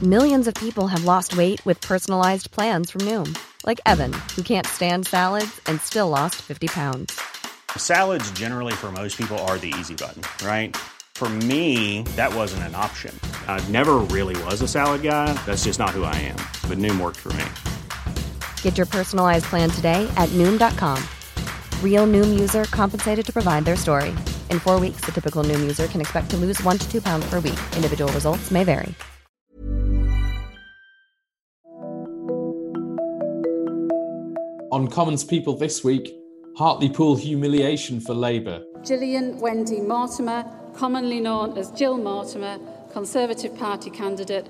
Millions of people have lost weight with personalized plans from Noom. Like Evan, who can't stand salads and still lost 50 pounds. Salads generally for most people are the easy button, right? For me, that wasn't an option. I never really was a salad guy. That's just not who I am. But Noom worked for me. Get your personalized plan today at Noom.com. Real Noom user compensated to provide their story. In 4 weeks, the typical Noom user can expect to lose 1 to 2 pounds per week. Individual results may vary. On Commons People this week, Hartlepool humiliation for Labour. Gillian Wendy Mortimer, commonly known as Jill Mortimer, Conservative Party candidate,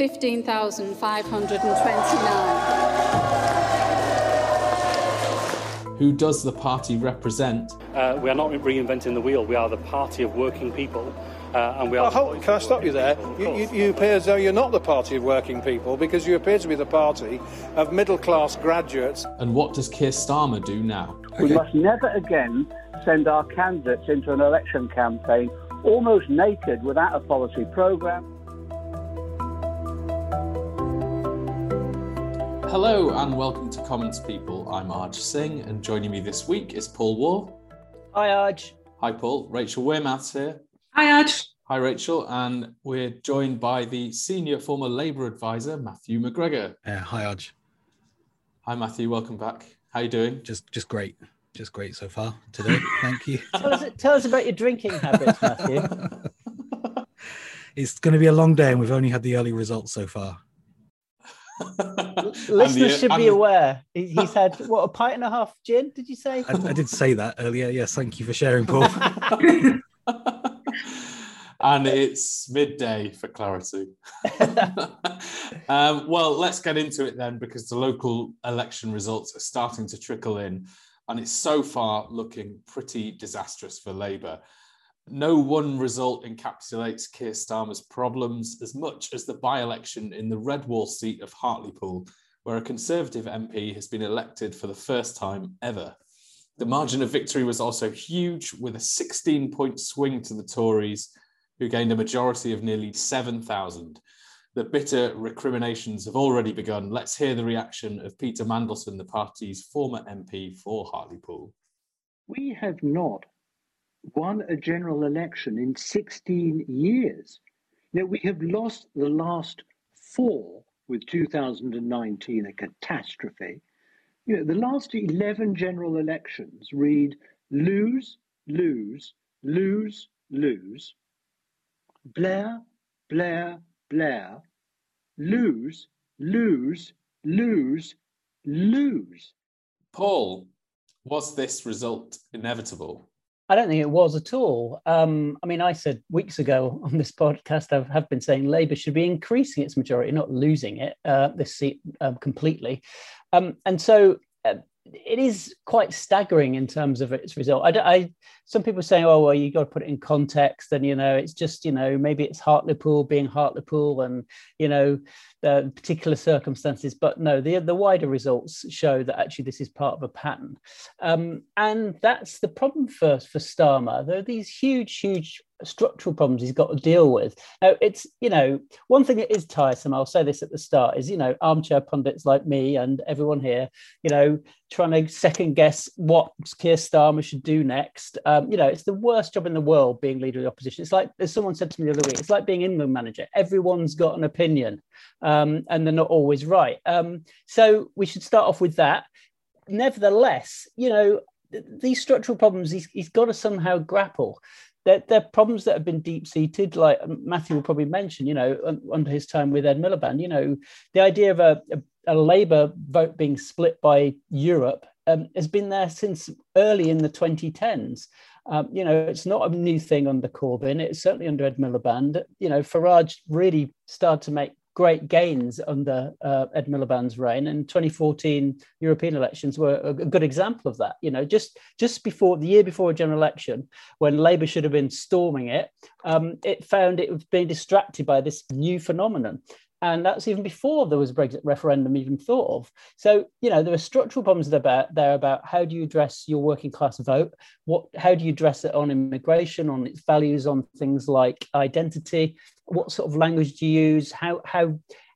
15,529. Who does the party represent? We are not reinventing the wheel. We are the party of working people. And we are. Can I stop you there? You appear as though you're not the party of working people because you appear to be the party of middle-class graduates. And what does Keir Starmer do now? We must never again send our candidates into an election campaign almost naked without a policy programme. Hello and welcome to Commons People. I'm Arj Singh and joining me this week is Paul War. Hi Arj. Hi Paul. Rachel Wearmouth's here. Hi, Arj. Hi, Rachel. And we're joined by the senior former Labour advisor, Matthew McGregor. Hi, Arj. Hi, Matthew. Welcome back. How are you doing? Just great. Just great so far today. Thank you. Tell us about your drinking habits, Matthew. It's going to be a long day and we've only had the early results so far. Listeners should be aware. He's had, a pint and a half gin, did you say? I did say that earlier. Yes, thank you for sharing, Paul. And it's midday for clarity. Well, let's get into it then, because the local election results are starting to trickle in, and it's so far looking pretty disastrous for Labour. No one result encapsulates Keir Starmer's problems as much as the by-election in the Redwall seat of Hartlepool, where a Conservative MP has been elected for the first time ever. The margin of victory was also huge, with a 16-point swing to the Tories, who gained a majority of nearly 7,000. The bitter recriminations have already begun. Let's hear the reaction of Peter Mandelson, the party's former MP for Hartlepool. We have not won a general election in 16 years. Now, we have lost the last 4, with 2019 a catastrophe. The last 11 general elections read lose, lose, lose, lose, Blair, Blair, Blair, lose, lose, lose, lose. Paul, was this result inevitable? I don't think it was at all. I said weeks ago on this podcast, I have been saying Labour should be increasing its majority, not losing it, this seat completely. And so it is quite staggering in terms of its result. Some people are saying, oh, well, you got to put it in context. And, it's just, maybe it's Hartlepool being Hartlepool and, the particular circumstances. But no, the wider results show that actually this is part of a pattern. And that's the problem first for Starmer. There are these huge structural problems he's got to deal with. Now, it's, one thing that is tiresome, I'll say this at the start, is, armchair pundits like me and everyone here, trying to second guess what Keir Starmer should do next. It's the worst job in the world being leader of the opposition. It's like, as someone said to me the other week, it's like being England manager. Everyone's got an opinion and they're not always right. So we should start off with that. Nevertheless, these structural problems, he's got to somehow grapple. They're problems that have been deep-seated, like Matthew will probably mention, under his time with Ed Miliband. The idea of a Labour vote being split by Europe has been there since early in the 2010s. It's not a new thing under Corbyn. It's certainly under Ed Miliband. Farage really started to make great gains under Ed Miliband's reign, and 2014 European elections were a good example of that. Just before the year before a general election, when Labour should have been storming it, it found it was being distracted by this new phenomenon. And that's even before there was a Brexit referendum even thought of. So, there are structural problems about how do you address your working class vote? How do you address it on immigration, on its values, on things like identity? What sort of language do you use? How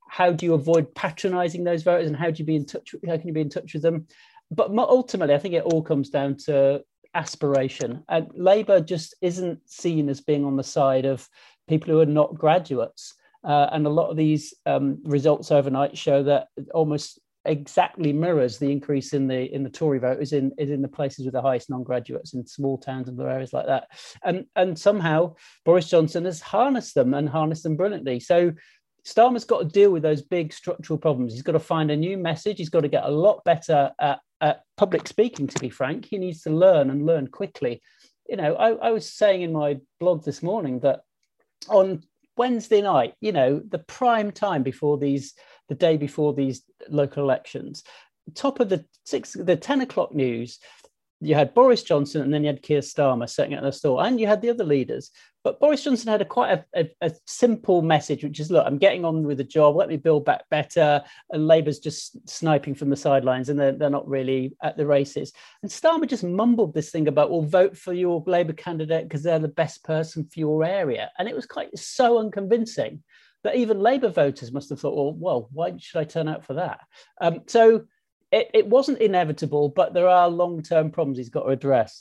how do you avoid patronising those voters, and how can you be in touch with them? But ultimately, I think it all comes down to aspiration. And Labour just isn't seen as being on the side of people who are not graduates. And a lot of these results overnight show that almost exactly mirrors the increase in the Tory vote is in the places with the highest non-graduates, in small towns and areas like that. And somehow Boris Johnson has harnessed them brilliantly. So Starmer's got to deal with those big structural problems. He's got to find a new message. He's got to get a lot better at public speaking, to be frank. He needs to learn quickly. I was saying in my blog this morning that on Wednesday night, the prime time the day before these local elections, top of the 10 o'clock news, you had Boris Johnson and then you had Keir Starmer sitting at the store, and you had the other leaders. But Boris Johnson had quite a simple message, which is, look, I'm getting on with the job. Let me build back better. And Labour's just sniping from the sidelines, and they're not really at the races. And Starmer just mumbled this thing about, well, vote for your Labour candidate because they're the best person for your area. And it was so unconvincing that even Labour voters must have thought, well, why should I turn out for that? So it wasn't inevitable, but there are long-term problems he's got to address.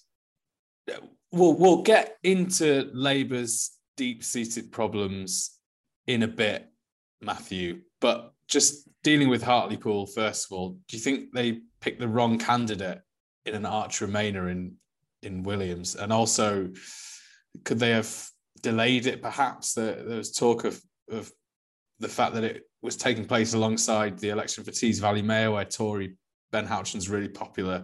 We'll get into Labour's deep-seated problems in a bit, Matthew, but just dealing with Hartlepool, first of all, do you think they picked the wrong candidate in an arch remainer in Williams? And also, could they have delayed it perhaps? There was talk of the fact that it was taking place alongside the election for Tees Valley Mayor, where Tory Ben Houchen's really popular,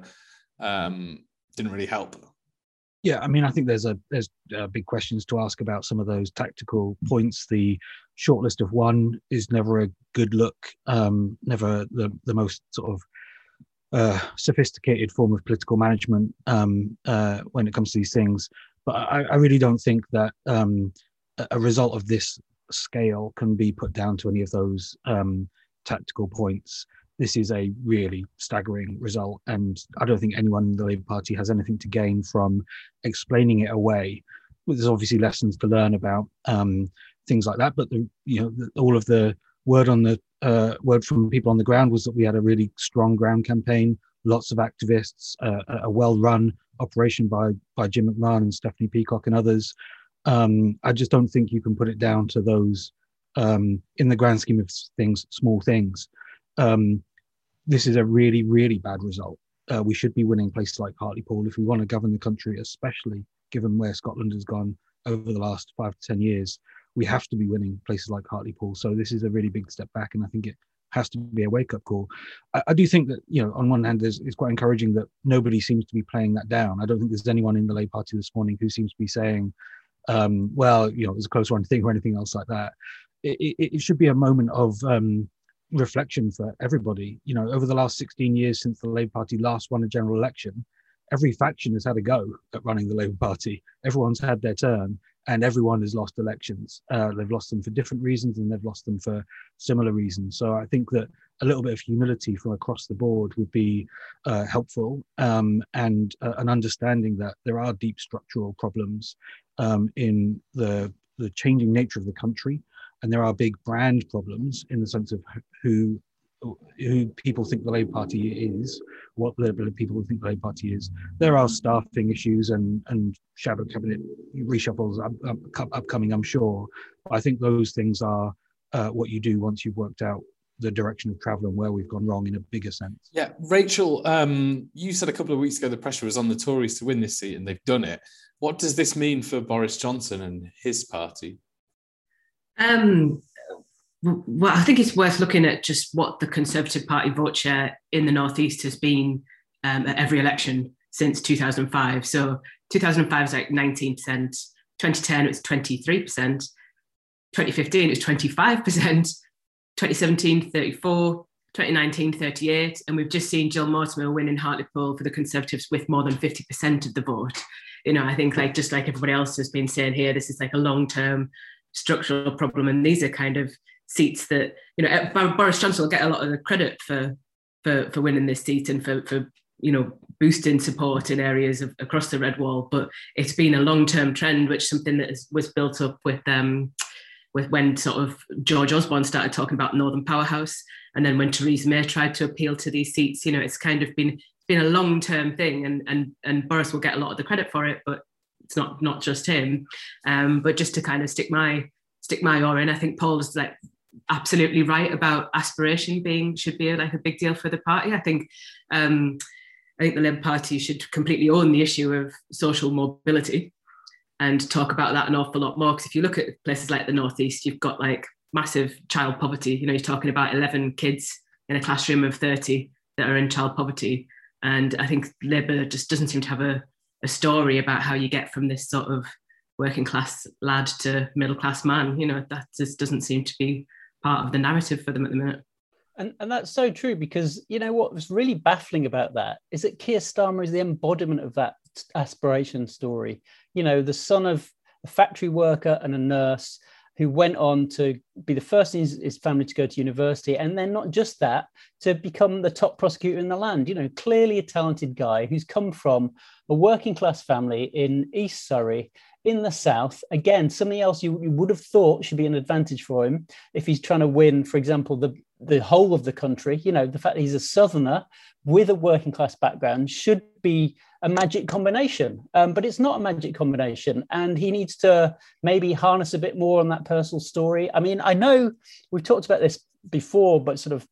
didn't really help. Yeah, I mean, I think there's big questions to ask about some of those tactical points. The shortlist of one is never a good look, never the most sort of sophisticated form of political management when it comes to these things. But I really don't think that a result of this scale can be put down to any of those tactical points. This is a really staggering result, and I don't think anyone in the Labour Party has anything to gain from explaining it away. There's obviously lessons to learn about things like that, but all of the word from people on the ground was that we had a really strong ground campaign, lots of activists, a well-run operation by Jim McMahon and Stephanie Peacock and others. I just don't think you can put it down to those, in the grand scheme of things, small things. This is a really, really bad result. We should be winning places like Hartlepool if we want to govern the country, especially given where Scotland has gone over the last 5 to 10 years. We have to be winning places like Hartlepool. So this is a really big step back, and I think it has to be a wake-up call. I do think that, on one hand, it's quite encouraging that nobody seems to be playing that down. I don't think there's anyone in the Labour Party this morning who seems to be saying, it was a close one thing or anything else like that. It should be a moment of reflection for everybody. Over the last 16 years since the Labour Party last won a general election, every faction has had a go at running the Labour Party. Everyone's had their turn, and everyone has lost elections. They've lost them for different reasons, and they've lost them for similar reasons. So I think that a little bit of humility from across the board would be helpful, and an understanding that there are deep structural problems in the changing nature of the country. And there are big brand problems in the sense of who people think the Labour Party is, what people think the Labour Party is. There are staffing issues and shadow cabinet reshuffles upcoming, I'm sure. But I think those things are what you do once you've worked out the direction of travel and where we've gone wrong in a bigger sense. Yeah, Rachel, you said a couple of weeks ago the pressure was on the Tories to win this seat, and they've done it. What does this mean for Boris Johnson and his party? Well, I think it's worth looking at just what the Conservative Party vote share in the North East has been at every election since 2005. So 2005 was like 19%, 2010 it was 23%, 2015 it was 25%, 2017 34%, 2019 38%, and we've just seen Jill Mortimer win in Hartlepool for the Conservatives with more than 50% of the vote. I think just like everybody else has been saying here, this is like a long-term structural problem, and these are kind of seats that Boris Johnson will get a lot of the credit for winning this seat and for boosting support in areas across the Red Wall, but it's been a long-term trend, which something that was built up with when sort of George Osborne started talking about Northern Powerhouse, and then when Theresa May tried to appeal to these seats. It's kind of been a long-term thing, and Boris will get a lot of the credit for it, but it's not just him. But just to kind of stick my oar in, I think Paul is like absolutely right about aspiration should be like a big deal for the party. I think the Labour Party should completely own the issue of social mobility and talk about that an awful lot more. Because if you look at places like the North East, you've got like massive child poverty. You're talking about 11 kids in a classroom of 30 that are in child poverty. And I think Labour just doesn't seem to have a story about how you get from this sort of working class lad to middle class man. That just doesn't seem to be part of the narrative for them at the minute. And that's so true, because what was really baffling about that is that Keir Starmer is the embodiment of that aspiration story. The son of a factory worker and a nurse who went on to be the first in his family to go to university, and then not just that, to become the top prosecutor in the land. Clearly a talented guy who's come from a working class family in East Surrey, in the south. Again, something else you would have thought should be an advantage for him if he's trying to win, for example, the whole of the country. The fact that he's a southerner with a working class background should be a magic combination, but it's not a magic combination, and he needs to maybe harness a bit more on that personal story. I mean, I know we've talked about this before, but sort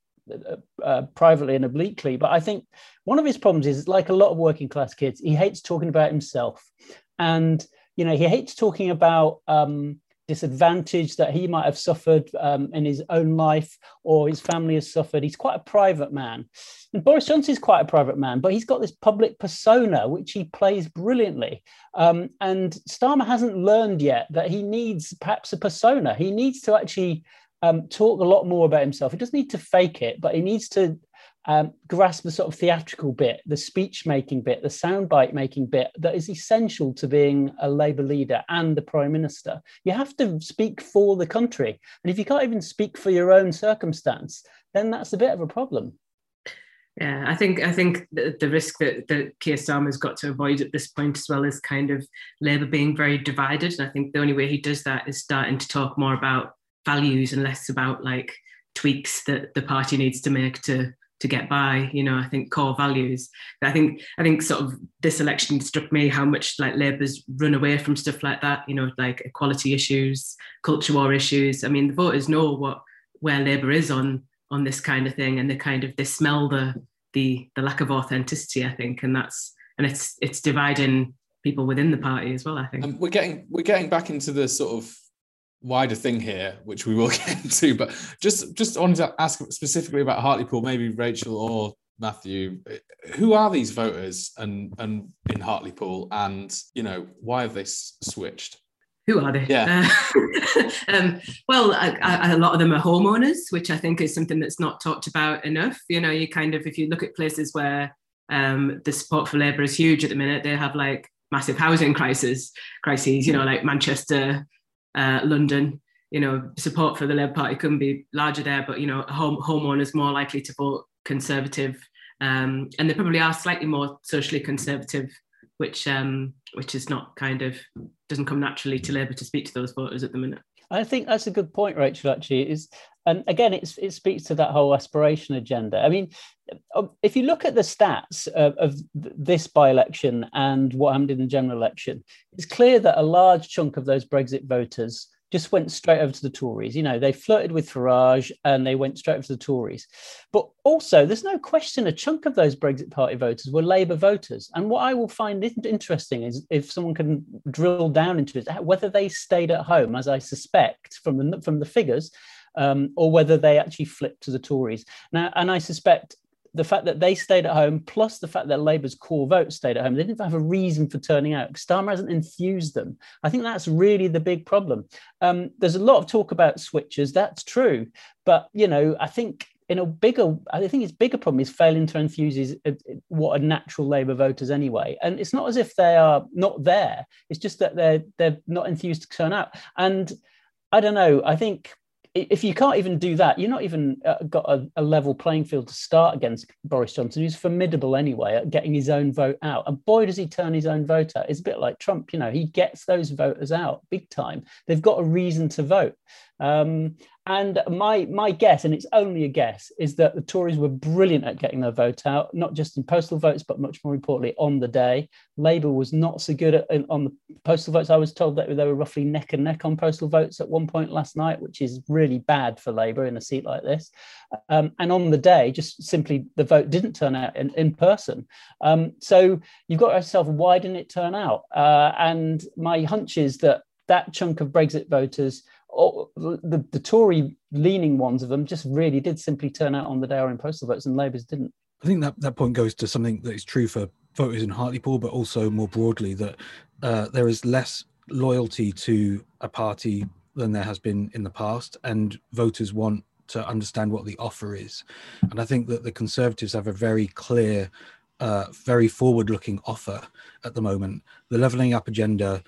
of privately and obliquely, but I think one of his problems is, like a lot of working class kids, he hates talking about himself, and he hates talking about disadvantage that he might have suffered in his own life or his family has suffered. He's quite a private man. And Boris Johnson is quite a private man, but he's got this public persona, which he plays brilliantly. And Starmer hasn't learned yet that he needs perhaps a persona. He needs to actually talk a lot more about himself. He doesn't need to fake it, but he needs to grasp the sort of theatrical bit, the speech making bit, the soundbite making bit that is essential to being a Labour leader and the Prime Minister. You have to speak for the country. And if you can't even speak for your own circumstance, then that's a bit of a problem. Yeah, I think the risk that Keir Starmer's got to avoid at this point as well is kind of Labour being very divided. And I think the only way he does that is starting to talk more about values and less about like tweaks that the party needs to make to get by. I think core values. I think sort of this election struck me how much like Labour's run away from stuff like that, like equality issues, culture war issues. I mean, the voters know where Labour is on this kind of thing, and they smell the lack of authenticity, I think, and it's dividing people within the party as well, I think. We're getting back into the sort of wider thing here, which we will get into, but just wanted to ask specifically about Hartlepool, maybe Rachel or Matthew. Who are these voters and in Hartlepool, and why have they switched? Who are they? Yeah. Well, a lot of them are homeowners, which I think is something that's not talked about enough. You kind of, if you look at places where the support for Labour is huge at the minute, they have like massive housing crises, like Manchester, London. Support for the Labour Party couldn't be larger there, but homeowners more likely to vote Conservative, and they probably are slightly more socially conservative, which is not doesn't come naturally to Labour to speak to those voters at the minute. I think that's a good point, Rachel, actually. And again, it speaks to that whole aspiration agenda. I mean, if you look at the stats of this by-election and what happened in the general election, it's clear that a large chunk of those Brexit voters just went straight over to the Tories. They flirted with Farage and they went straight over to the Tories. But also, there's no question a chunk of those Brexit Party voters were Labour voters. And what I will find interesting is if someone can drill down into it, whether they stayed at home, as I suspect from the figures, or whether they actually flipped to the Tories. Now, and I suspect the fact that they stayed at home, plus the fact that Labour's core vote stayed at home, they didn't have a reason for turning out. Starmer hasn't enthused them. I think that's really the big problem. There's a lot of talk about switchers. That's true. But, I think his bigger problem is failing to enthuse what are natural Labour voters anyway. And it's not as if they are not there. It's just that they're not enthused to turn out. And I don't know, I think if you can't even do that, you're not even got a level playing field to start against Boris Johnson, who's formidable anyway at getting his own vote out. And boy, does he turn his own vote out. It's a bit like Trump, he gets those voters out big time. They've got a reason to vote. And my guess, and it's only a guess, is that the Tories were brilliant at getting their vote out, not just in postal votes, but much more importantly on the day. Labour was not so good on the postal votes. I was told that they were roughly neck and neck on postal votes at one point last night, which is really bad for Labour in a seat like this. And on the day, just simply the vote didn't turn out in person. So you've got to ask yourself, why didn't it turn out? And my hunch is that chunk of Brexit voters, the Tory leaning ones of them, just really did simply turn out on the day or in postal votes, and Labour's didn't. I think that point goes to something that is true for voters in Hartlepool, but also more broadly that there is less loyalty to a party than there has been in the past, and voters want to understand what the offer is. And I think that the Conservatives have a very clear, very forward-looking offer at the moment. The levelling up agenda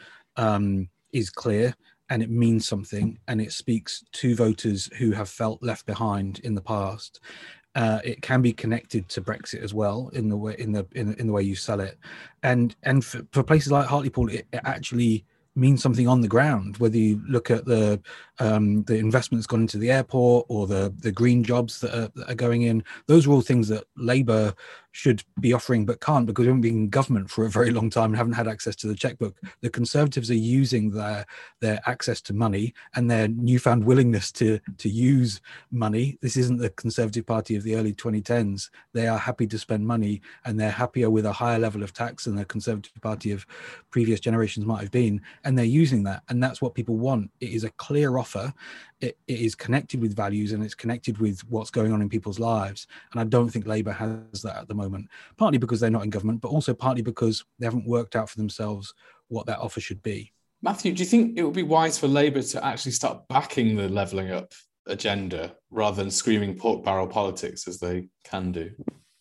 is clear, and it means something, and it speaks to voters who have felt left behind in the past. It can be connected to Brexit as well in the way you sell it, and for places like Hartlepool, it actually means something on the ground. Whether you look at the investments gone into the airport or the green jobs that are going in, those are all things that Labour should be offering but can't, because we haven't been in government for a very long time and haven't had access to the checkbook. The Conservatives are using their access to money and their newfound willingness to use money. This isn't the Conservative Party of the early 2010s. They are happy to spend money, and they're happier with a higher level of tax than the Conservative Party of previous generations might have been, and they're using that, and that's what people want. It is a clear offer. It is connected with values, and it's connected with what's going on in people's lives. And I don't think Labour has that at the moment, partly because they're not in government, but also partly because they haven't worked out for themselves what that offer should be. Matthew, do you think it would be wise for Labour to actually start backing the levelling up agenda rather than screaming pork barrel politics as they can do?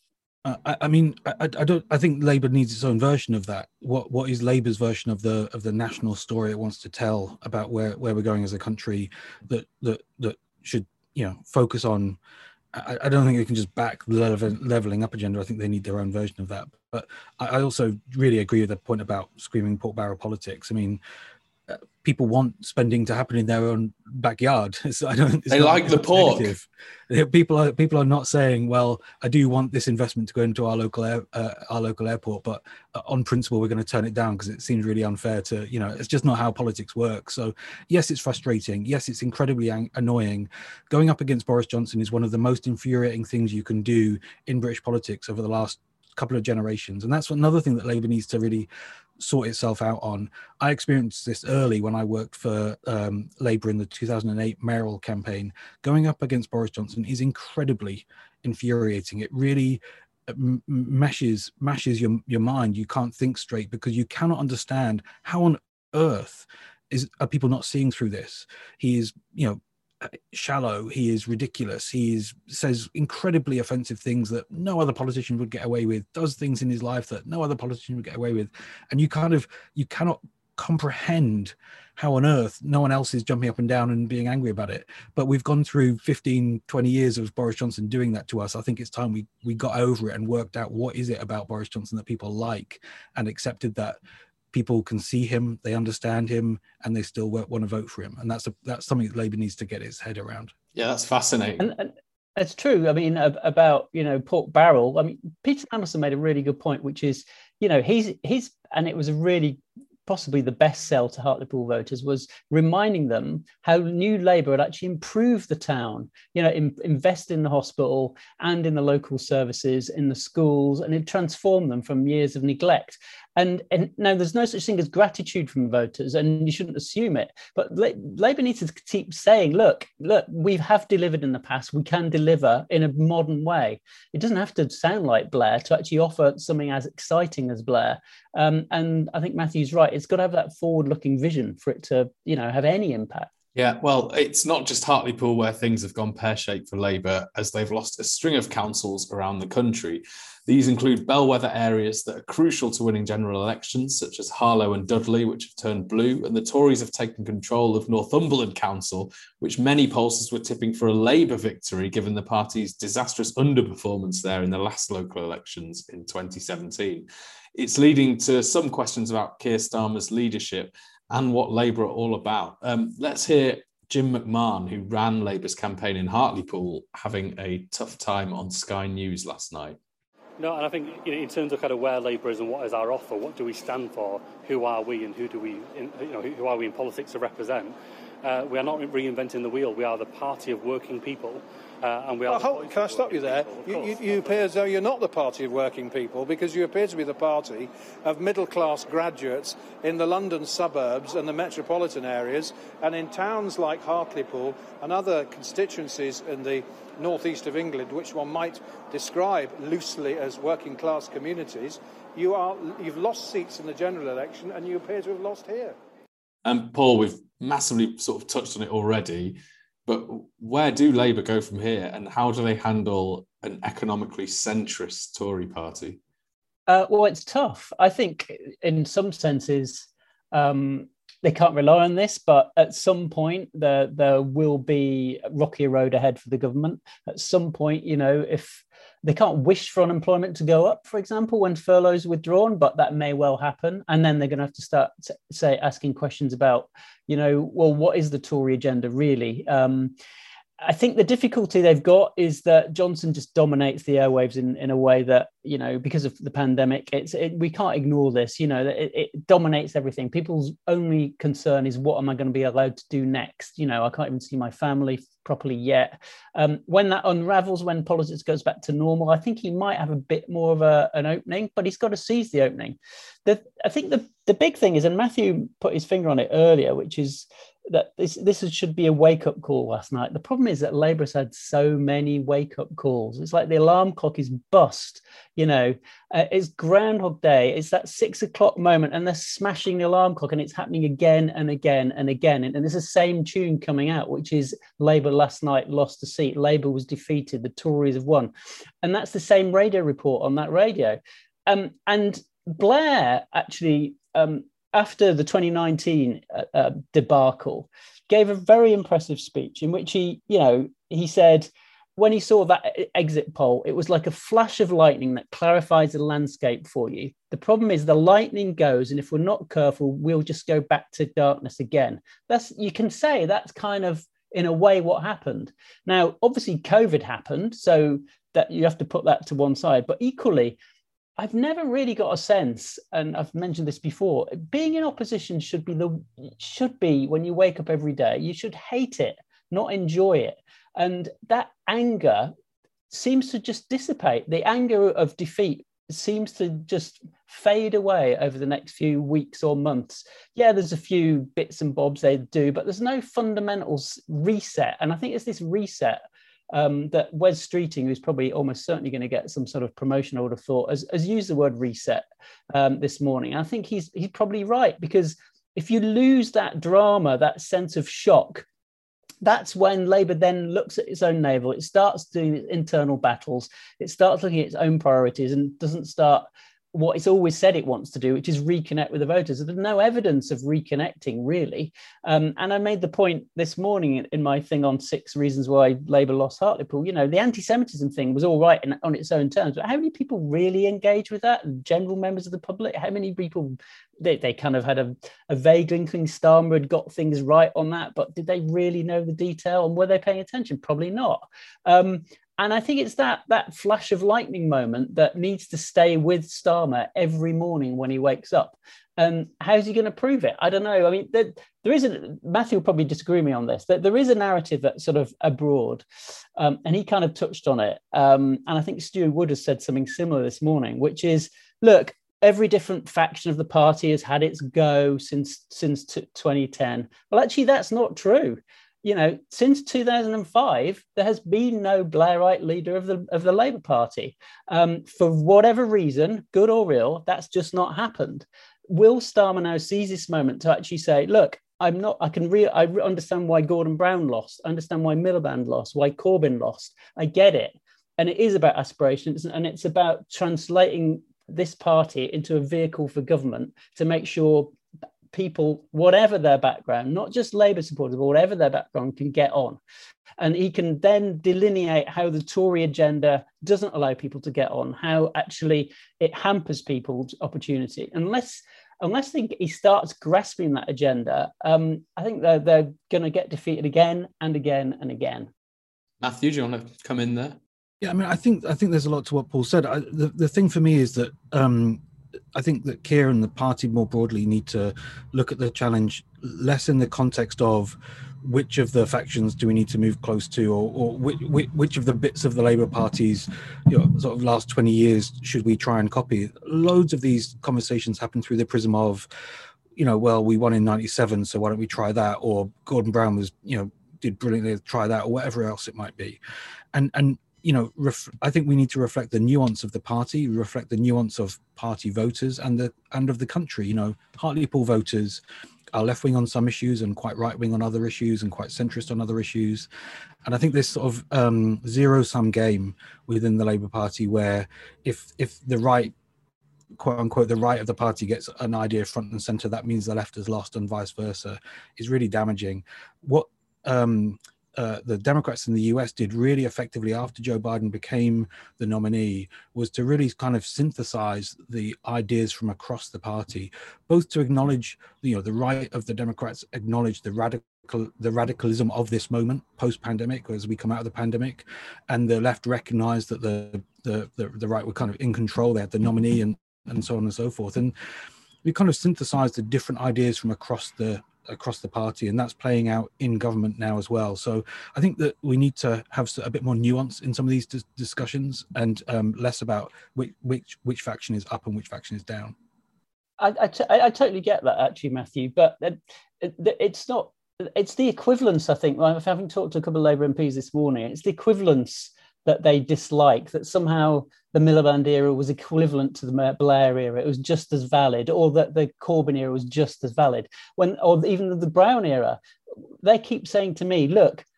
I think Labour needs its own version of that. What is Labour's version of the national story it wants to tell about where we're going as a country that should focus on? I don't think they can just back the levelling up agenda. I think they need their own version of that. But I also really agree with the point about screaming pork barrel politics. I mean, people want spending to happen in their own backyard. They like the pork. Negative. People are not saying, well, I do want this investment to go into our local airport, but on principle we're going to turn it down because it seems really unfair to, it's just not how politics works. So yes, it's frustrating. Yes, it's incredibly annoying. Going up against Boris Johnson is one of the most infuriating things you can do in British politics over the last couple of generations. And that's another thing that Labour needs to really sort itself out on. I experienced this early when I worked for Labour in the 2008 mayoral campaign. Going up against Boris Johnson is incredibly infuriating. It really mashes your mind. You can't think straight because you cannot understand how on earth are people not seeing through this. He is, shallow, he is ridiculous, says incredibly offensive things that no other politician would get away with, does things in his life that no other politician would get away with, and you cannot comprehend how on earth no one else is jumping up and down and being angry about it. But we've gone through 15-20 years of Boris Johnson doing that to us. I think it's time we got over it and worked out what is it about Boris Johnson that people like, and accepted that people can see him, they understand him, and they still want to vote for him. And that's something that Labour needs to get its head around. Yeah, that's fascinating. And it's true. I mean, about, pork barrel. I mean, Peter Anderson made a really good point, which is, he's and it was a really possibly the best sell to Hartlepool voters, was reminding them how New Labour had actually improved the town, invest in the hospital and in the local services, in the schools, and it transformed them from years of neglect. And now there's no such thing as gratitude from voters, and you shouldn't assume it. But Labour needs to keep saying, look, we have delivered in the past. We can deliver in a modern way. It doesn't have to sound like Blair to actually offer something as exciting as Blair. And I think Matthew's right. It's got to have that forward-looking vision for it to, have any impact. Yeah, well, it's not just Hartlepool where things have gone pear-shaped for Labour, as they've lost a string of councils around the country. These include bellwether areas that are crucial to winning general elections, such as Harlow and Dudley, which have turned blue, and the Tories have taken control of Northumberland Council, which many pollsters were tipping for a Labour victory, given the party's disastrous underperformance there in the last local elections in 2017. It's leading to some questions about Keir Starmer's leadership and what Labour are all about. Let's hear Jim McMahon, who ran Labour's campaign in Hartlepool, having a tough time on Sky News last night. No, and I think in terms of kind of where Labour is and what is our offer, what do we stand for, who are we, and who are we in politics to represent? We are not reinventing the wheel. We are the party of working people. And we are. Can I stop you there? You appear as though you're not the party of working people, because you appear to be the party of middle-class graduates in the London suburbs and the metropolitan areas, and in towns like Hartlepool and other constituencies in the northeast of England, which one might describe loosely as working-class communities. You've lost seats in the general election, and you appear to have lost here. And Paul, we've massively sort of touched on it already. But where do Labour go from here, and how do they handle an economically centrist Tory party? Well, it's tough. I think in some senses they can't rely on this, but at some point there will be a rockier road ahead for the government. At some point, if they can't wish for unemployment to go up, for example, when furloughs are withdrawn, but that may well happen. And then they're going to have to start, asking questions about, well, what is the Tory agenda really? I think the difficulty they've got is that Johnson just dominates the airwaves in a way that, because of the pandemic, we can't ignore this, it dominates everything. People's only concern is, what am I going to be allowed to do next? I can't even see my family properly yet. When that unravels, when politics goes back to normal, I think he might have a bit more of an opening, but he's got to seize the opening. I think the big thing is, and Matthew put his finger on it earlier, which is that this should be a wake-up call last night. The problem is that Labour has had so many wake-up calls. It's like the alarm clock is bust, it's Groundhog Day. It's that 6 o'clock moment, and they're smashing the alarm clock, and it's happening again and again and again. And there's the same tune coming out, which is Labour last night lost a seat. Labour was defeated. The Tories have won. And that's the same radio report on that radio. And Blair actually, after the 2019 debacle, gave a very impressive speech in which he said, when he saw that exit poll, it was like a flash of lightning that clarifies the landscape for you. The problem is the lightning goes, and if we're not careful, we'll just go back to darkness again. You can say that's kind of, in a way, what happened. Now, obviously, COVID happened, so that you have to put that to one side. But equally, I've never really got a sense, and I've mentioned this before, being in opposition should be when you wake up every day, you should hate it, not enjoy it. And that anger seems to just dissipate. The anger of defeat seems to just fade away over the next few weeks or months. Yeah, there's a few bits and bobs they do, but there's no fundamentals reset. And I think it's this reset that Wes Streeting, who's probably almost certainly going to get some sort of promotion, I would have thought, has used the word reset this morning. I think he's probably right, because if you lose that drama, that sense of shock, that's when Labour then looks at its own navel. It starts doing its internal battles. It starts looking at its own priorities and doesn't start what it's always said it wants to do, which is reconnect with the voters. There's no evidence of reconnecting, really. And I made the point this morning in my thing on 6 reasons why Labour lost Hartlepool. The anti-Semitism thing was all right on its own terms, but how many people really engage with that? General members of the public? How many people, they kind of had a vague inkling Starmer had got things right on that, but did they really know the detail, and were they paying attention? Probably not. And I think it's that flash of lightning moment that needs to stay with Starmer every morning when he wakes up. How's he going to prove it? I don't know. I mean, there is Matthew will probably disagree with me on this, that there is a narrative that's sort of abroad, and he kind of touched on it. And I think Stuart Wood has said something similar this morning, which is, look, every different faction of the party has had its go since 2010. Well, actually, that's not true. Since 2005, there has been no Blairite leader of the Labour Party. For whatever reason, good or real, that's just not happened. Will Starmer now seize this moment to actually say, look, I understand why Gordon Brown lost. I understand why Miliband lost, why Corbyn lost. I get it. And it is about aspirations, and it's about translating this party into a vehicle for government to make sure people, whatever their background, not just Labour supporters, but whatever their background, can get on. And he can then delineate how the Tory agenda doesn't allow people to get on, how actually it hampers people's opportunity. Unless he starts grasping that agenda, I think they're going to get defeated again and again and again. Matthew, do you want to come in there? Yeah, I mean, I think there's a lot to what Paul said. The thing for me is that I think that Keir and the party more broadly need to look at the challenge less in the context of which of the factions do we need to move close to, or which of the bits of the Labour Party's sort of last 20 years should we try and copy. Loads of these conversations happen through the prism of, well, we won in 97, so why don't we try that? Or Gordon Brown was, did brilliantly, try that, or whatever else it might be. And I think we need to reflect the nuance of the party, reflect the nuance of party voters and of the country. Hartlepool voters are left wing on some issues and quite right wing on other issues and quite centrist on other issues. And I think this sort of zero sum game within the Labour Party, where if the right, quote unquote, the right of the party gets an idea front and center, that means the left has lost, and vice versa, is really damaging. What the Democrats in the US did really effectively after Joe Biden became the nominee was to really kind of synthesize the ideas from across the party, both to acknowledge, the right of the Democrats, acknowledge the radicalism of this moment post-pandemic, as we come out of the pandemic, and the left recognized that the right were kind of in control. They had the nominee and so on and so forth. And we kind of synthesized the different ideas from across the party, and that's playing out in government now as well. So I think that we need to have a bit more nuance in some of these discussions, and less about which faction is up and which faction is down. I totally get that, actually, Matthew, but it's not. It's the equivalence, I think. Having talked to a couple of Labour MPs this morning, it's the equivalence that they dislike, that somehow the Miliband era was equivalent to the Blair era, it was just as valid, or that the Corbyn era was just as valid. Or even the Brown era, they keep saying to me,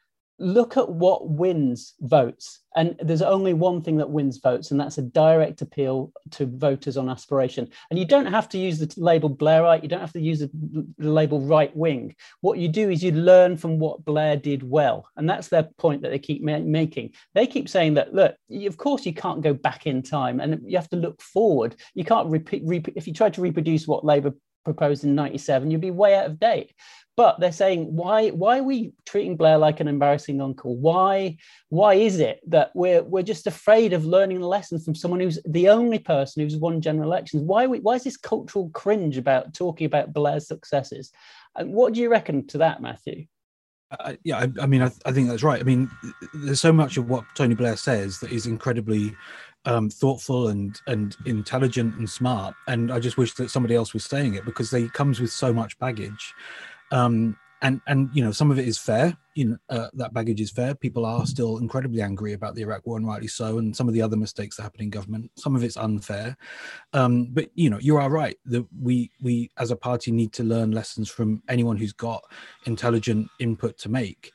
look at what wins votes. And there's only one thing that wins votes, and that's a direct appeal to voters on aspiration. And you don't have to use the label Blairite, you don't have to use the label right wing. What you do is you learn from what Blair did well. And that's their point that they keep making. They keep saying that, look, of course you can't go back in time, and you have to look forward. You can't repeat if you try to reproduce what Labour proposed in 97, you'd be way out of date. But they're saying, why are we treating Blair like an embarrassing uncle? Why is it that we're just afraid of learning the lessons from someone who's the only person who's won general elections? Why is this cultural cringe about talking about Blair's successes? And what do you reckon to that, Matthew? I think that's right. I mean, there's so much of what Tony Blair says that is incredibly thoughtful and intelligent and smart. And I just wish that somebody else was saying it, because he comes with so much baggage. And some of it is fair. That baggage is fair. People are still incredibly angry about the Iraq War, and rightly so, and some of the other mistakes that happen in government. Some of it's unfair, but you are right that we as a party need to learn lessons from anyone who's got intelligent input to make.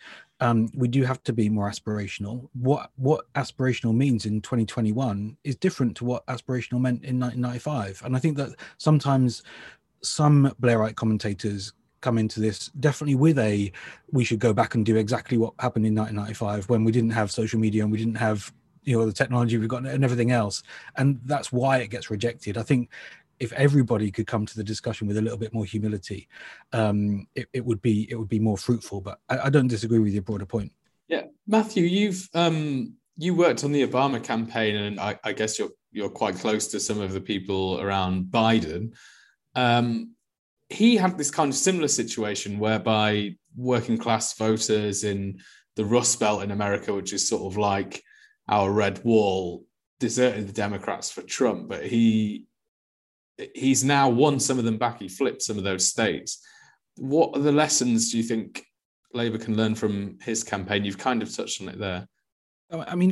We do have to be more aspirational. What aspirational means in 2021 is different to what aspirational meant in 1995, and I think that sometimes some Blairite commentators come into this definitely with we should go back and do exactly what happened in 1995 when we didn't have social media and we didn't have the technology we've got and everything else, and that's why it gets rejected. I think if everybody could come to the discussion with a little bit more humility, it would be more fruitful. But I don't disagree with your broader point. Yeah, Matthew, you worked on the Obama campaign, and I guess you're quite close to some of the people around Biden. He had this kind of similar situation whereby working class voters in the Rust Belt in America, which is sort of like our red wall, deserted the Democrats for Trump. But he's now won some of them back. He flipped some of those states. What are the lessons do you think Labour can learn from his campaign? You've kind of touched on it there. I mean,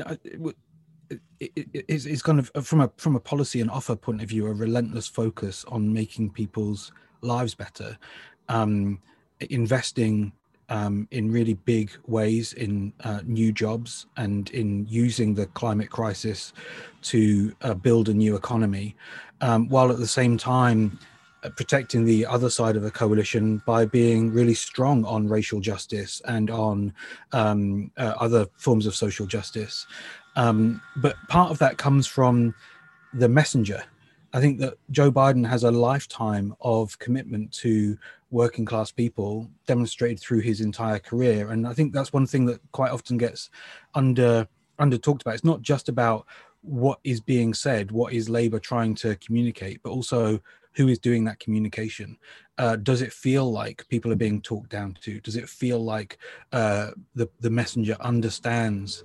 it's kind of from a policy and offer point of view, a relentless focus on making people's lives better. investing in really big ways in new jobs and in using the climate crisis to build a new economy, while at the same time protecting the other side of the coalition by being really strong on racial justice and on other forms of social justice. But part of that comes from the messenger. I think that Joe Biden has a lifetime of commitment to working class people demonstrated through his entire career. And I think that's one thing that quite often gets under talked about. It's not just about what is being said, what is Labour trying to communicate, but also who is doing that communication. Does it feel like people are being talked down to? Does it feel like the messenger understands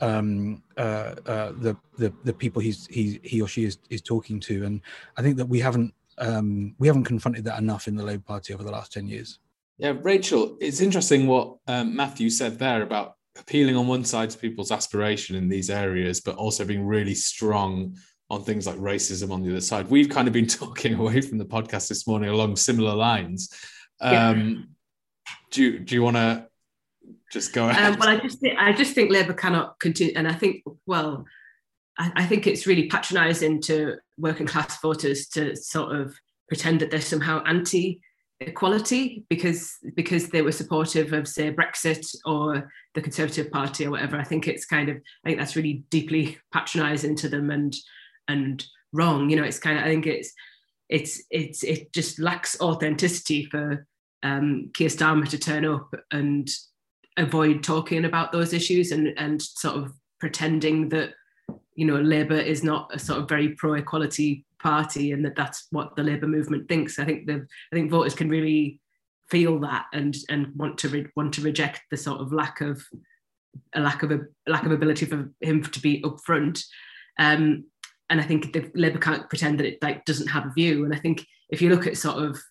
the people he or she is talking to? And I think that we haven't confronted that enough in the Labour Party over the last 10 years. Yeah, Rachel, it's interesting what Matthew said there about appealing on one side to people's aspiration in these areas, but also being really strong on things like racism on the other side. We've kind of been talking away from the podcast this morning along similar lines. Do you want to just go ahead? Well, I just think Labour cannot continue, and I think it's really patronising to working class voters to sort of pretend that they're somehow anti-equality because they were supportive of, say, Brexit or the Conservative Party or whatever. I think that's really deeply patronising to them and wrong. You know, it's kind of, I think it just lacks authenticity for Keir Starmer to turn up and avoid talking about those issues and sort of pretending that, you know, Labour is not a sort of very pro-equality party and that's what the Labour movement thinks. I think voters can really feel that and want to reject the sort of lack of ability for him to be upfront. And I think the Labour can't pretend that it doesn't have a view. And I think if you look at sort of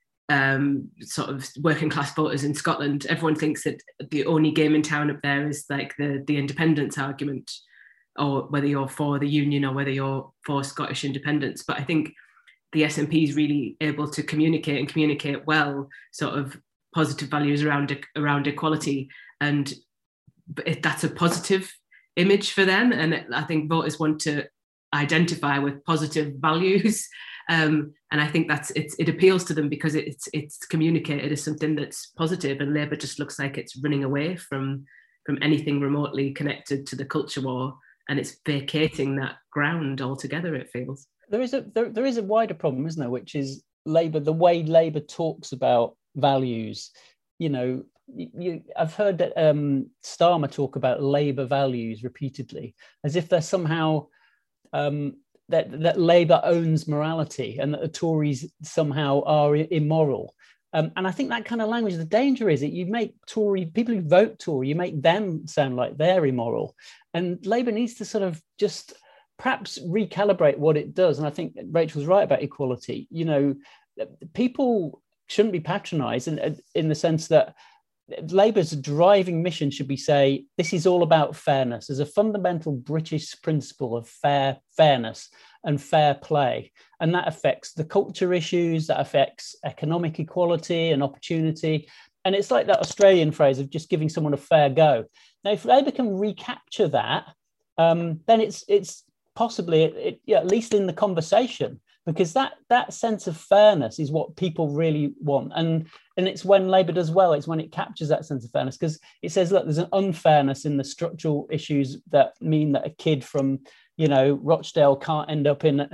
working class voters in Scotland, everyone thinks that the only game in town up there is like the independence argument, or whether you're for the union or whether you're for Scottish independence. But I think the SNP is really able to communicate well, sort of positive values around equality, and that's a positive image for them. And I think voters want to identify with positive values, and I think it appeals to them because it's communicated as something that's positive, and Labour just looks like it's running away from anything remotely connected to the culture war, and it's vacating that ground altogether, it feels. There is a wider problem, isn't there, which is Labour, the way Labour talks about values. You know, I've heard that Starmer talk about Labour values repeatedly, as if they're somehow that Labour owns morality and that the Tories somehow are immoral. And I think that kind of language, the danger is that you make Tory, people who vote Tory, you make them sound like they're immoral. And Labour needs to sort of just perhaps recalibrate what it does. And I think Rachel's right about equality. You know, people shouldn't be patronised in the sense that Labour's driving mission should be say, this is all about fairness. There's a fundamental British principle of fairness and fair play. And that affects the culture issues, that affects economic equality and opportunity. And it's like that Australian phrase of just giving someone a fair go. Now, if Labour can recapture that, then it's possibly, at least in the conversation, because that sense of fairness is what people really want. And it's when Labour does well, it's when it captures that sense of fairness, because it says, look, there's an unfairness in the structural issues that mean that a kid from, you know, Rochdale can't end up in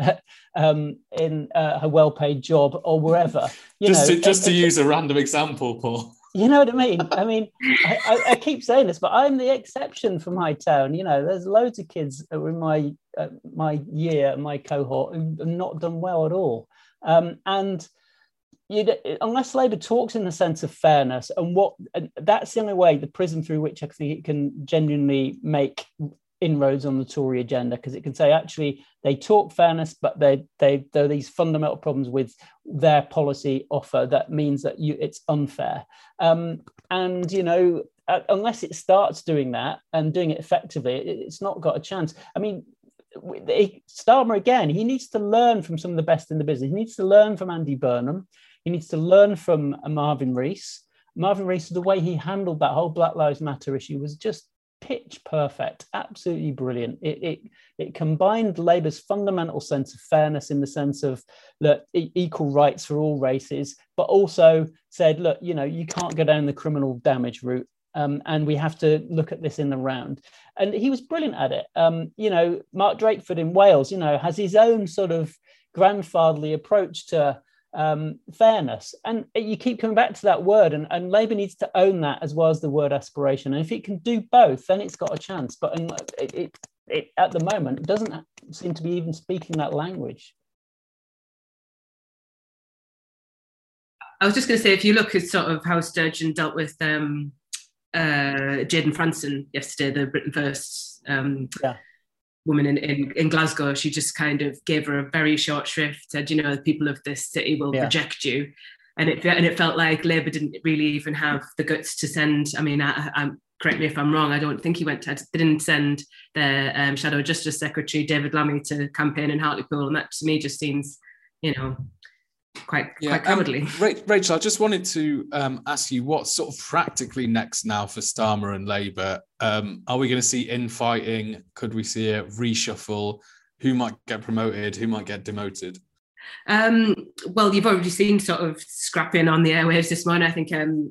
a well-paid job or wherever. Just to use a random example, Paul. You know what I mean? I mean, I keep saying this, but I'm the exception for my town. You know, there's loads of kids in my year, my cohort, who have not done well at all. And unless Labour talks in the sense of fairness, and that's the only way, the prism through which I think it can genuinely make inroads on the Tory agenda, because it can say, actually, they talk fairness, but there are these fundamental problems with their policy offer that means that it's unfair. And, you know, unless it starts doing that and doing it effectively, it's not got a chance. I mean, Starmer, again, he needs to learn from some of the best in the business. He needs to learn from Andy Burnham. He needs to learn from Marvin Rees. Marvin Rees, the way he handled that whole Black Lives Matter issue was just pitch perfect, absolutely brilliant. It combined Labour's fundamental sense of fairness in the sense of that equal rights for all races, but also said, look, you can't go down the criminal damage route. And we have to look at this in the round. And he was brilliant at it. Mark Drakeford in Wales, has his own sort of grandfatherly approach to fairness. And you keep coming back to that word, and Labour needs to own that as well as the word aspiration. And if it can do both, then it's got a chance. But it at the moment, it doesn't seem to be even speaking that language. I was just going to say, if you look at sort of how Sturgeon dealt with Jayden Franson yesterday, the Britain First woman in Glasgow, she just kind of gave her a very short shrift, said, the people of this city will reject you. And it felt like Labour didn't really even have the guts to send, I'm correct me if I'm wrong, I don't think they didn't send their Shadow Justice Secretary, David Lammy, to campaign in Hartlepool. And that to me just seems, quite cowardly. Rachel, I just wanted to ask you what's sort of practically next now for Starmer and Labour. Are we going to see infighting? Could we see a reshuffle? Who might get promoted? Who might get demoted? Well, you've already seen sort of scrapping on the airwaves this morning. I think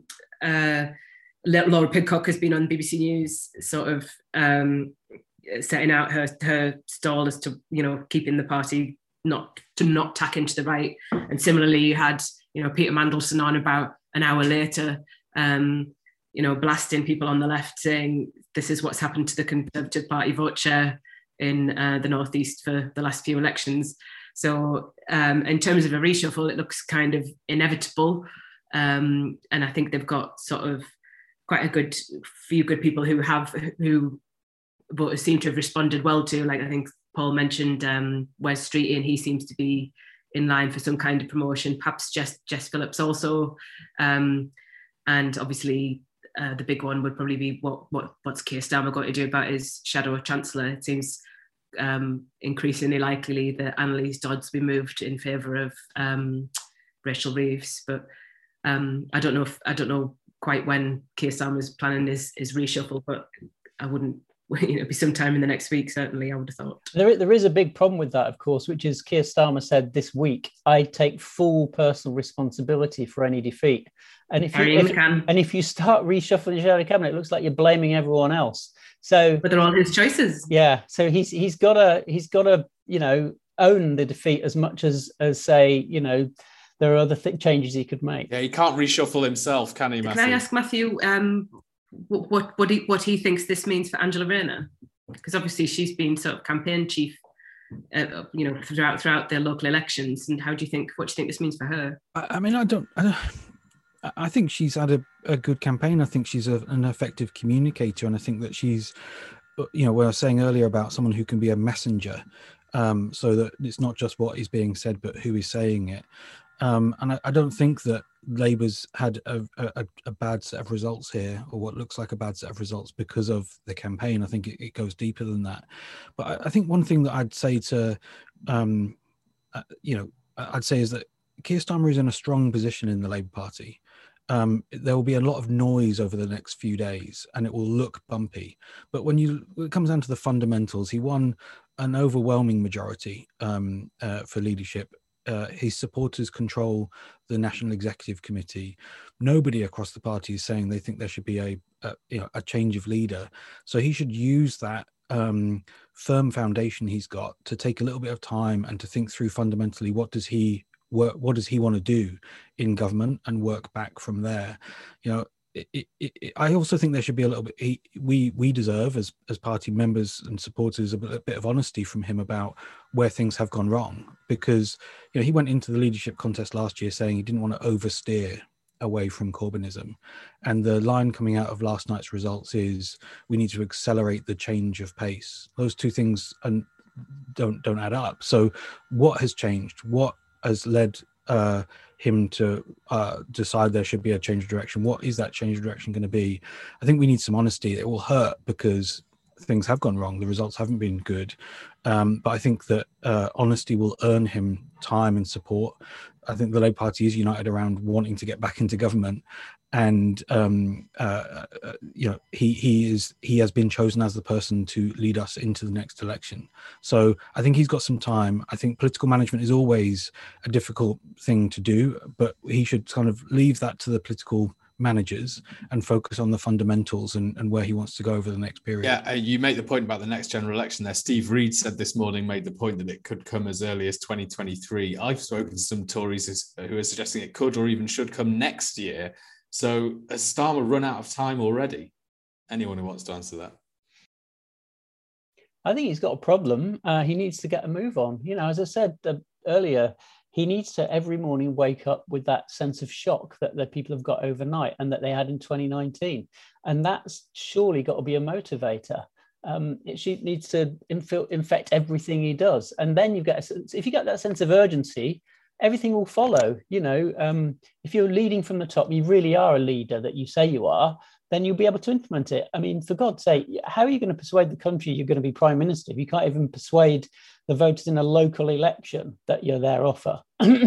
Laura Pidcock has been on BBC News sort of setting out her stall as to, keeping the party not tack into the right. And similarly, you had, Peter Mandelson on about an hour later, blasting people on the left, saying this is what's happened to the Conservative Party vote share in the North East for the last few elections. So in terms of a reshuffle, it looks kind of inevitable. And I think they've got sort of quite a few good people who voters seem to have responded well to. Like I think Paul mentioned Wes Streeting, and he seems to be in line for some kind of promotion. Perhaps Jess Phillips also. And obviously the big one would probably be what's Keir Starmer going to do about his Shadow Chancellor. It seems increasingly likely that Annalise Dodds will be moved in favour of Rachel Reeves. But I don't know quite when Keir Starmer's planning his reshuffle, but I wouldn't, be sometime in the next week, certainly, I would have thought. There is a big problem with that, of course, which is Keir Starmer said this week, I take full personal responsibility for any defeat. And if you start reshuffling the shadow cabinet, it looks like you're blaming everyone else. So, but they're all his choices. Yeah. So he's got to own the defeat as much as say, there are other changes he could make. Yeah, he can't reshuffle himself, can he, Matthew? Can I ask Matthew what he thinks this means for Angela Rayner? Because obviously she's been sort of campaign chief, throughout their local elections. And what do you think this means for her? I think she's had a good campaign. I think she's an effective communicator, and I think that she's, what I was saying earlier about someone who can be a messenger, so that it's not just what is being said, but who is saying it. And I don't think that Labour's had a bad set of results here, or what looks like a bad set of results because of the campaign. I think it goes deeper than that. But I think one thing that I'd say to, I'd say is that Keir Starmer is in a strong position in the Labour Party. There will be a lot of noise over the next few days, and it will look bumpy. But when it comes down to the fundamentals, he won an overwhelming majority for leadership. His supporters control the National Executive Committee. Nobody across the party is saying they think there should be a change of leader. So he should use that firm foundation he's got to take a little bit of time and to think through fundamentally what does he want to do in government, and work back from there. I also think there should be a little bit. We deserve as party members and supporters a bit of honesty from him about where things have gone wrong, because he went into the leadership contest last year saying he didn't want to oversteer away from Corbynism, and the line coming out of last night's results is we need to accelerate the change of pace. Those two things don't add up. So what has changed? What has led him to decide there should be a change of direction? What is that change of direction going to be? I think we need some honesty. It will hurt because things have gone wrong. The results haven't been good. But I think that honesty will earn him time and support. I think the Labour Party is united around wanting to get back into government. And he has been chosen as the person to lead us into the next election. So I think he's got some time. I think political management is always a difficult thing to do, but he should kind of leave that to the political managers and focus on the fundamentals and where he wants to go over the next period. Yeah, you make the point about the next general election there. Steve Reed said this morning, made the point that it could come as early as 2023. I've spoken to some Tories who are suggesting it could or even should come next year. So has Starmer run out of time already? Anyone who wants to answer that? I think he's got a problem. He needs to get a move on. As I said earlier, he needs to every morning wake up with that sense of shock that the people have got overnight and that they had in 2019. And that's surely got to be a motivator. It needs to infect everything he does. And then if you get that sense of urgency, everything will follow. If you're leading from the top, you really are a leader that you say you are, then you'll be able to implement it. I mean, for God's sake, how are you going to persuade the country you're going to be prime minister if you can't even persuade the voters in a local election that you're their offer?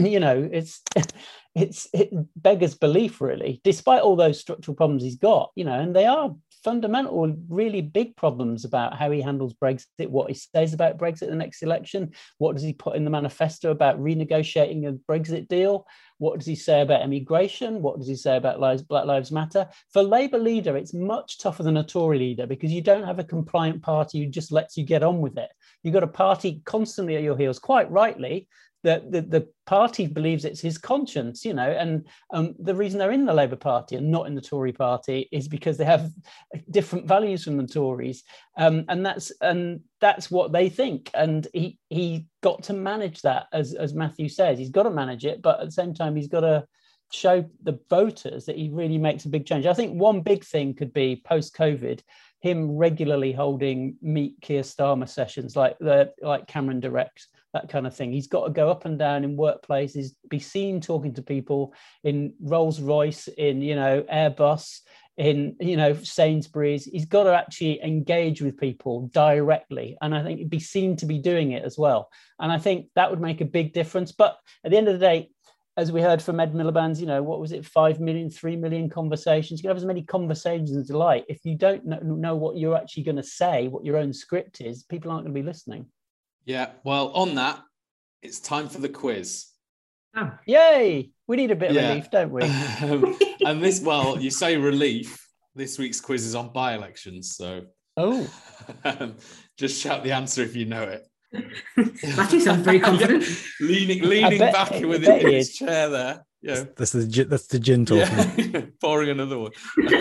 It beggars belief, really, despite all those structural problems he's got, and they are fundamental, really big problems about how he handles Brexit, what he says about Brexit in the next election, what does he put in the manifesto about renegotiating a Brexit deal, what does he say about immigration, what does he say about Black Lives Matter. For a Labour leader, it's much tougher than a Tory leader because you don't have a compliant party who just lets you get on with it. You've got a party constantly at your heels, quite rightly, that the party believes it's his conscience, and the reason they're in the Labour Party and not in the Tory party is because they have different values from the Tories, and that's what they think. And he got to manage that, as Matthew says, he's got to manage it, but at the same time he's got to show the voters that he really makes a big change. I think one big thing could be post-COVID, him regularly holding Meet Keir Starmer sessions like Cameron Direct, that kind of thing. He's got to go up and down in workplaces, be seen talking to people in Rolls-Royce, in Airbus, in Sainsbury's. He's got to actually engage with people directly, and I think he'd be seen to be doing it as well. And I think that would make a big difference. But at the end of the day, as we heard from Ed Miliband's, what was it, 5 million, 3 million conversations. You can have as many conversations as you like. If you don't know what you're actually going to say, what your own script is, people aren't going to be listening. Yeah, well, on that, it's time for the quiz. Oh. Yay! We need a bit of relief, don't we? And you say relief. This week's quiz is on by-elections, so... Oh. Just shout the answer if you know it. Matthew sounds very confident. leaning back within his chair there. Yeah, that's the gin talking. Yeah. Pouring another one.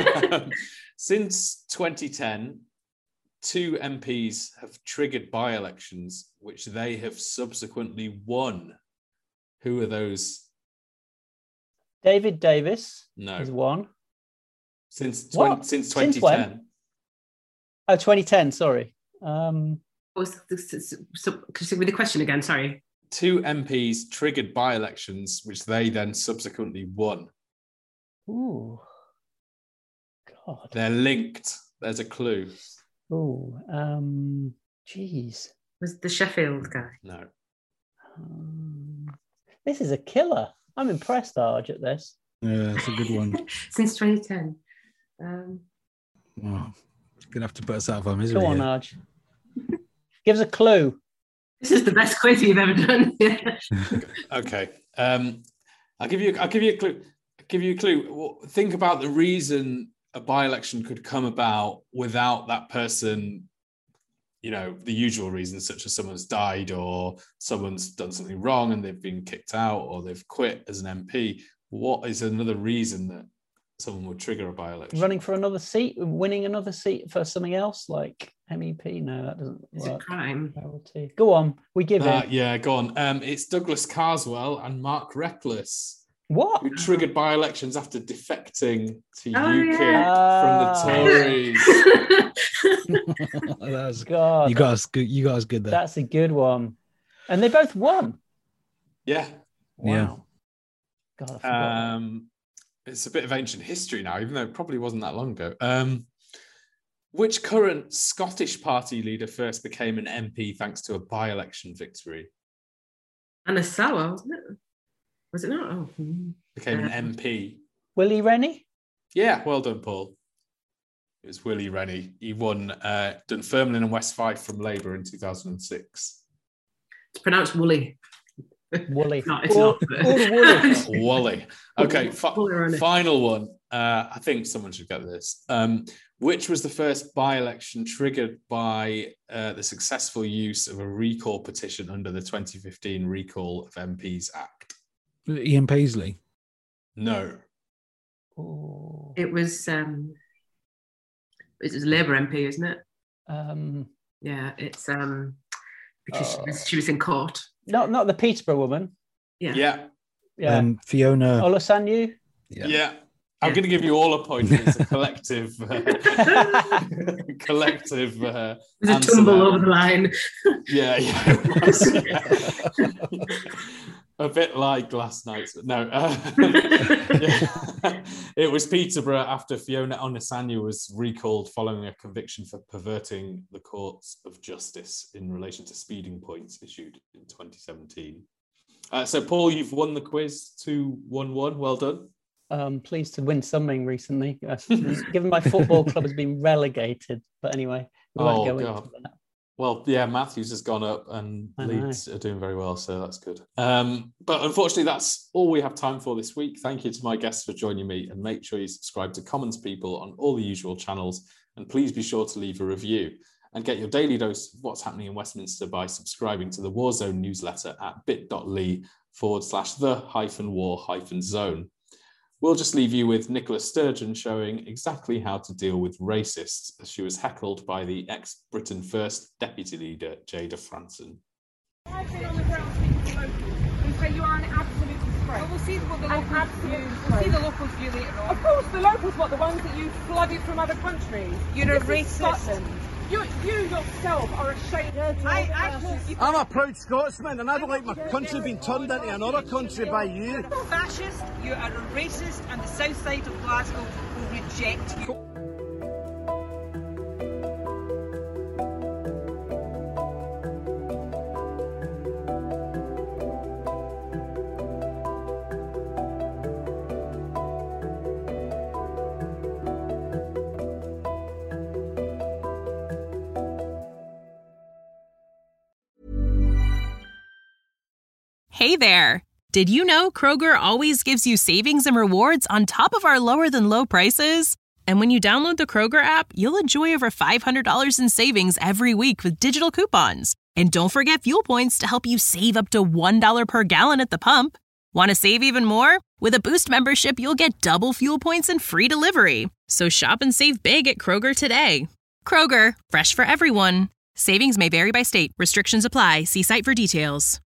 Since 2010, 2 MPs have triggered by-elections, which they have subsequently won. Who are those? David Davis. No, is one. Since 2010. Oh, 2010. Sorry. Could you stick with the question again? Sorry. 2 MPs triggered by-elections, which they then subsequently won. Ooh. God. They're linked. There's a clue. Ooh. Geez. Was the Sheffield guy? No. This is a killer. I'm impressed, Arj, at this. Yeah, it's a good one. Since 2010. Wow. You're gonna have to put us out of our misery. Go on, Arj. Give us a clue. This is the best quiz you've ever done. Okay. I'll give you a clue. Well, think about the reason a by-election could come about without that person, the usual reasons, such as someone's died or someone's done something wrong and they've been kicked out or they've quit as an MP. What is another reason that someone would trigger a by-election? Running for another seat, winning another seat for something else like MEP? No, that doesn't work. It's a crime. Go on, we give it. Yeah, go on. It's Douglas Carswell and Mark Reckless. What? Who triggered by-elections after defecting to UKIP from the Tories. That was God. You got us good there. That's a good one. And they both won. Yeah. Wow. God, I forgot. It's a bit of ancient history now, even though it probably wasn't that long ago. Which current Scottish party leader first became an MP thanks to a by-election victory? Anna Sauer, wasn't it? Was it not? Oh. Became an MP. Willie Rennie? Yeah, well done, Paul. It was Willie Rennie. He won Dunfermline and West Fife from Labour in 2006. It's pronounced Woolly. Wooly. No, it's not. Woolly. Wooly. Okay, final one. I think someone should get this. Which was the first by-election triggered by the successful use of a recall petition under the 2015 Recall of MPs Act? Ian Paisley. No. Ooh. It was a Labour MP, isn't it? Yeah, it's because she was in court. Not the Peterborough woman. Yeah. Fiona Olusanyu. Yeah. I'm going to give you all a point. It's a collective. Collective. There's a tumble over the line. Yeah, it was, yeah. A bit like last night. No. It was Peterborough after Fiona Olusanyu was recalled following a conviction for perverting the courts of justice in relation to speeding points issued in 2017. So, Paul, you've won the quiz 2-1-1. Well done. Pleased to win something recently. Given my football club has been relegated, but anyway, we won't go into that. Well, yeah, Matthews has gone up and Leeds are doing very well, so that's good. But unfortunately, that's all we have time for this week. Thank you to my guests for joining me, and make sure you subscribe to Commons People on all the usual channels, and please be sure to leave a review and get your daily dose of what's happening in Westminster by subscribing to the Warzone newsletter at bit.ly/the-war-zone. We'll just leave you with Nicola Sturgeon showing exactly how to deal with racists as she was heckled by the ex-Britain First Deputy Leader, Jada Franson. I've been on the ground speaking to locals who say you are an absolute disgrace. Well, we'll see what the locals view later on. Of course, the locals, what, the ones that you flooded from other countries? You're a racist. You yourself are ashamed. I'm a proud Scotsman and I don't like my country being turned into another country by you. You're a fascist, you are a racist, and the south side of Glasgow will reject you. Hey there! Did you know Kroger always gives you savings and rewards on top of our lower-than-low prices? And when you download the Kroger app, you'll enjoy over $500 in savings every week with digital coupons. And don't forget fuel points to help you save up to $1 per gallon at the pump. Want to save even more? With a Boost membership, you'll get double fuel points and free delivery. So shop and save big at Kroger today. Kroger, fresh for everyone. Savings may vary by state. Restrictions apply. See site for details.